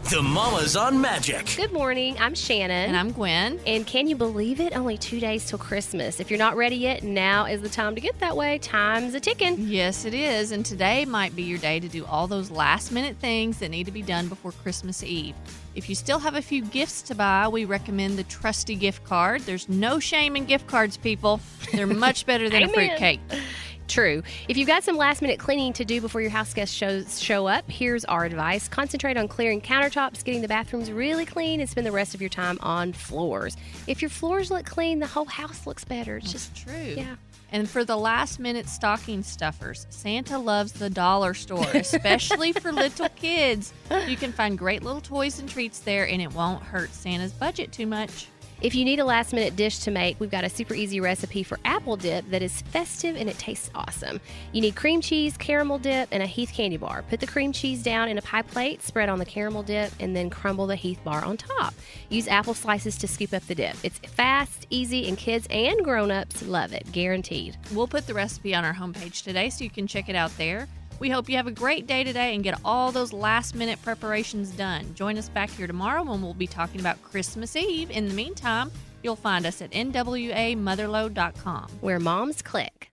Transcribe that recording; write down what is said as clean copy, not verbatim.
The Mamas on Magic. Good morning. I'm Shannon. And I'm Gwen. And can you believe it? Only 2 days till Christmas. If you're not ready yet, now is the time to get that way. Time's a ticking. Yes, it is. And today might be your day to do all those last-minute things that need to be done before Christmas Eve. If you still have a few gifts to buy, we recommend the trusty gift card. There's no shame in gift cards, people. They're much better than a fruitcake. True. If you've got some last-minute cleaning to do before your house guests show up, here's our advice. Concentrate on clearing countertops, getting the bathrooms really clean, and spend the rest of your time on floors. If your floors look clean, the whole house looks better. It's just true. Yeah. And for the last-minute stocking stuffers, Santa loves the dollar store, especially for little kids. You can find great little toys and treats there, and it won't hurt Santa's budget too much. If you need a last-minute dish to make, we've got a super easy recipe for apple dip that is festive and it tastes awesome. You need cream cheese, caramel dip, and a Heath candy bar. Put the cream cheese down in a pie plate, spread on the caramel dip, and then crumble the Heath bar on top. Use apple slices to scoop up the dip. It's fast, easy, and kids and grown-ups love it, guaranteed. We'll put the recipe on our homepage today so you can check it out there. We hope you have a great day today and get all those last-minute preparations done. Join us back here tomorrow when we'll be talking about Christmas Eve. In the meantime, you'll find us at nwamotherlode.com. Where moms click.